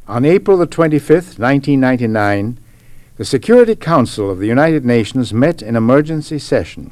On April the 25th, 1999, the Security Council of the United Nations met in emergency session.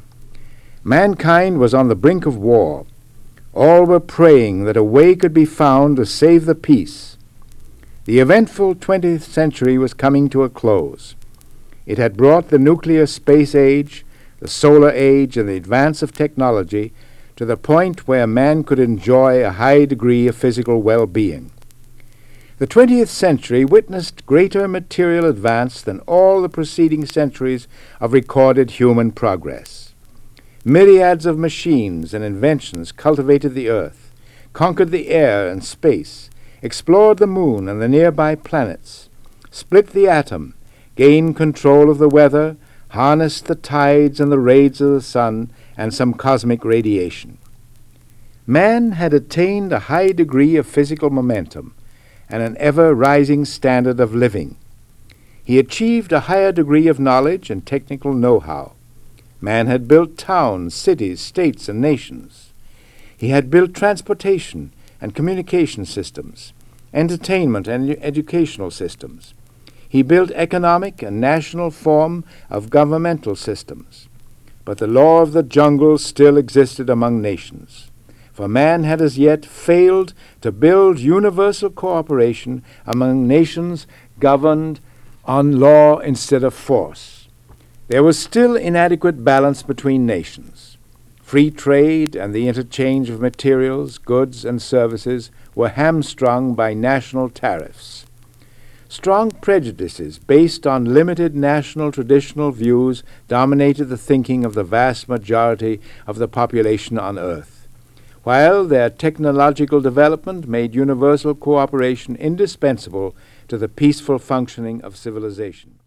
Mankind was on the brink of war. All were praying that a way could be found to save the peace. The eventful 20th century was coming to a close. It had brought the nuclear space age, the solar age, and the advance of technology to the point where man could enjoy a high degree of physical well-being. The 20th century witnessed greater material advance than all the preceding centuries of recorded human progress. Myriads of machines and inventions cultivated the earth, conquered the air and space, explored the moon and the nearby planets, split the atom, gained control of the weather, harnessed the tides and the rays of the sun and some cosmic radiation. Man had attained a high degree of physical momentum and an ever-rising standard of living. He achieved a higher degree of knowledge and technical know-how. Man had built towns, cities, states, and nations. He had built transportation and communication systems, entertainment and educational systems. He built economic and national form of governmental systems. But the law of the jungle still existed among nations, for man had as yet failed to build universal cooperation among nations governed on law instead of force. There was still inadequate balance between nations. Free trade and the interchange of materials, goods, and services were hamstrung by national tariffs. Strong prejudices based on limited national traditional views dominated the thinking of the vast majority of the population on Earth, while their technological development made universal cooperation indispensable to the peaceful functioning of civilization.